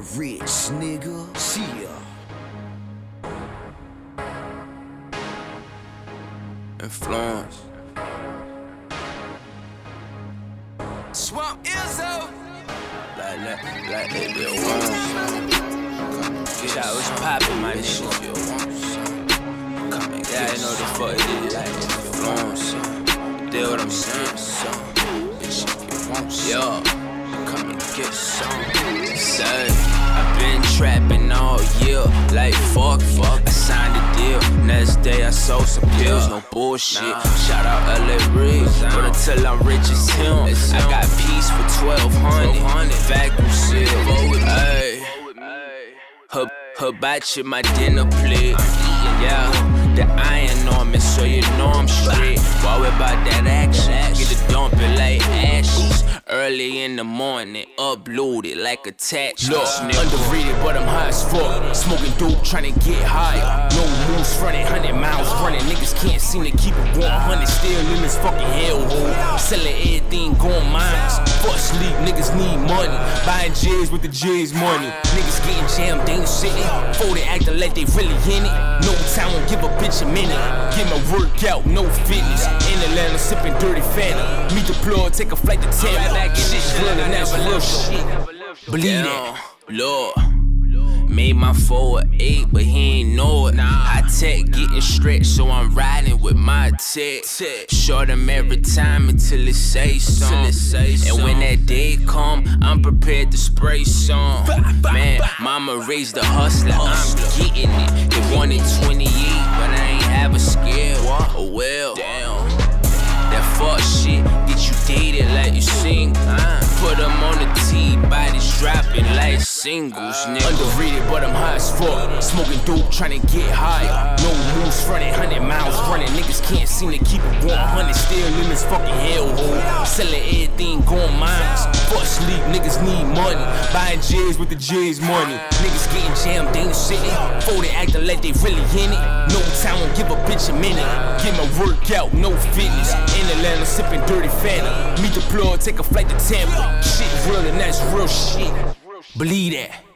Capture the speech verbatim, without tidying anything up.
rich, nigga. See ya. Influence. Swamp Izzo. Like, like, like they be one. Shout what's poppin', my nigga. Come and yeah, I know the fuck it is. Like influence. Deal what I'm saying, so. Bitch, you want some. Yo, come and get some. Say, I've been trapping all year. Like fuck, fuck. I signed a deal. Next day I sold some pills. No bullshit. Shout out L A Riggs. But until I'm rich as him, I got peace for twelve hundred. Vacuum seal. Ayy. Her, hibachi, my dinner plate. Yeah, the iron on me, so you know I'm straight. While we about that action, get it dumping like ashes. Early in the morning, uploaded like attached. Look, underrated, but I'm high as fuck. Smoking dope, tryna get higher. No moves, running hundred miles running. Niggas can't seem to keep it one hundred. Still in this fucking hellhole. Selling everything, going miles. Fuck sleep, niggas need money. Buying J's with the J's money. Niggas getting jammed, they ain't sitting. Folded, acting like they really in it. No time, won't give a bitch a minute. Get my workout, no fitness. In Atlanta, sipping dirty Fanta. Meet the plug, take a flight to Tampa. Shit, real and that's real shit. Believe that. Lord, made my four or eight, but he ain't know it. High tech getting stretched, so I'm riding with my tech. Short him every time until it say something. And when that day come, I'm prepared to spray some. Man, mama raised a hustler, I'm getting it. They wanted twenty-eight, but I ain't have a scale. Oh well, damn. That fuck shit, get you dated like you sing. Put them on the T, bodies dropping like singles, nigga. Underrated, but I'm high as fuck. Smoking dope, tryna get higher. No moves, running hundred miles running. Niggas can't seem to keep it one hundred. Still in this fucking hellhole. Selling everything, going miles. Fuck sleep, niggas need money. Buying J's with the J's money. Niggas getting jammed, they ain't sitting. Folded, acting like they really in it. No time, won't give a bitch a minute. Get my workout, no fitness. In Atlanta, sipping dirty Fanta. Meet the plug, take a flight to Tampa. Shit real and that's real shit. Believe that.